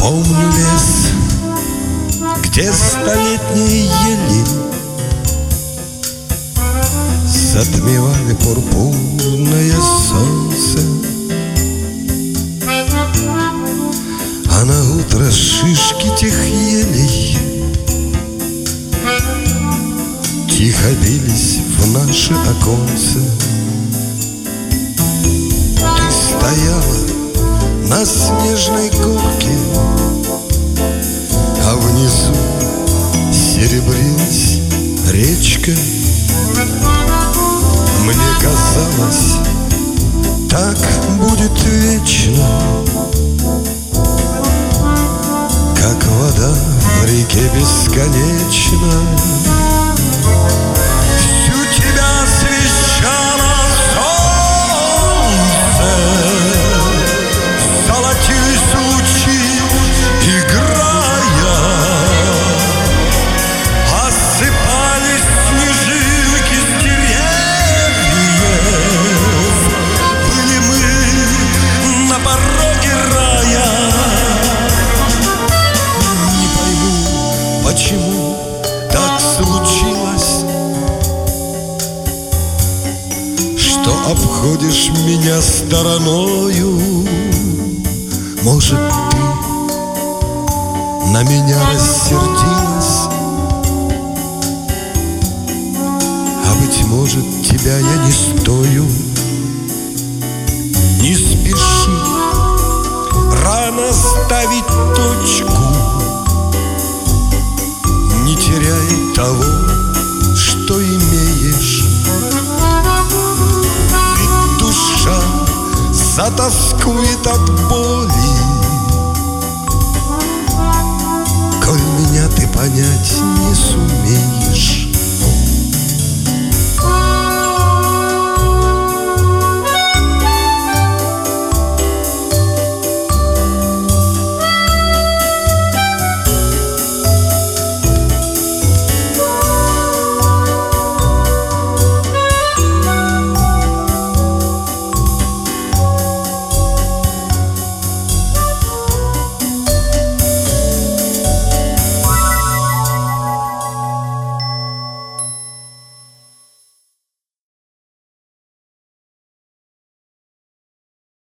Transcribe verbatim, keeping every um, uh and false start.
Помню лес, где столетние ели затмевали пурпурное солнце, а на утро шишки тех елей тихо бились в наши оконцы. Ты стояла на снежной горке, а внизу серебрилась речка. Мне казалось, так будет вечно, как вода в реке бесконечна. Всю тебя освещало солнце, золотились лучи, играя, осыпались снежинки с деревьев. Были мы на пороге рая. Не пойму, почему так случилось, что обходишь меня стороною. Может, ты на меня рассердилась, а быть может, тебя я не стою. Не спеши рано ставить точку, не теряй того, что имеешь. Ведь душа затоскует от боли, коль меня ты понять не сумеешь.